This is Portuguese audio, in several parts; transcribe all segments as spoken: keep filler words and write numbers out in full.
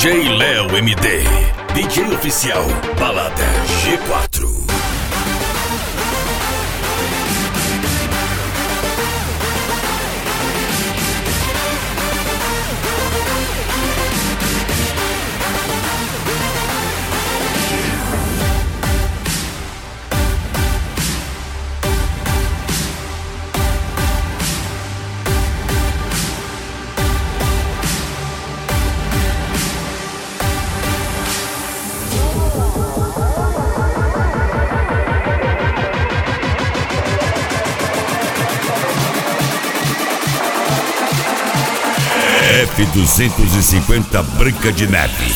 J Léo M D, D J oficial, balada G quatro. F duzentos e cinquenta Branca de Neve.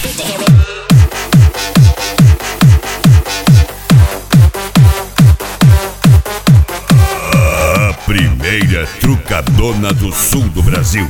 A primeira trucadona do sul do Brasil.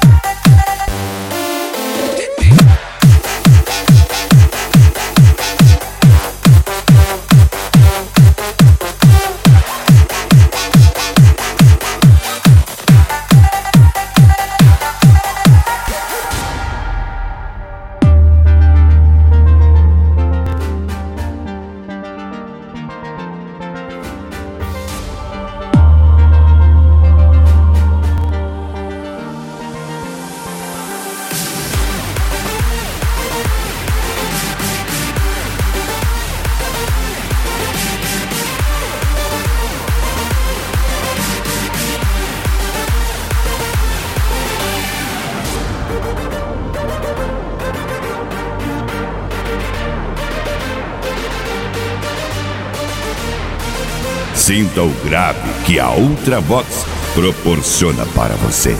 Sinta o grave que a Ultravox proporciona para você.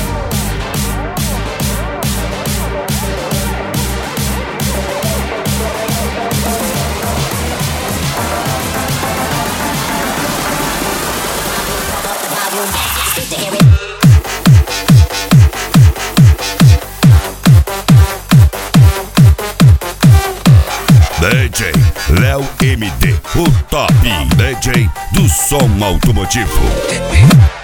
D J Léo M D, o top D J do som automotivo.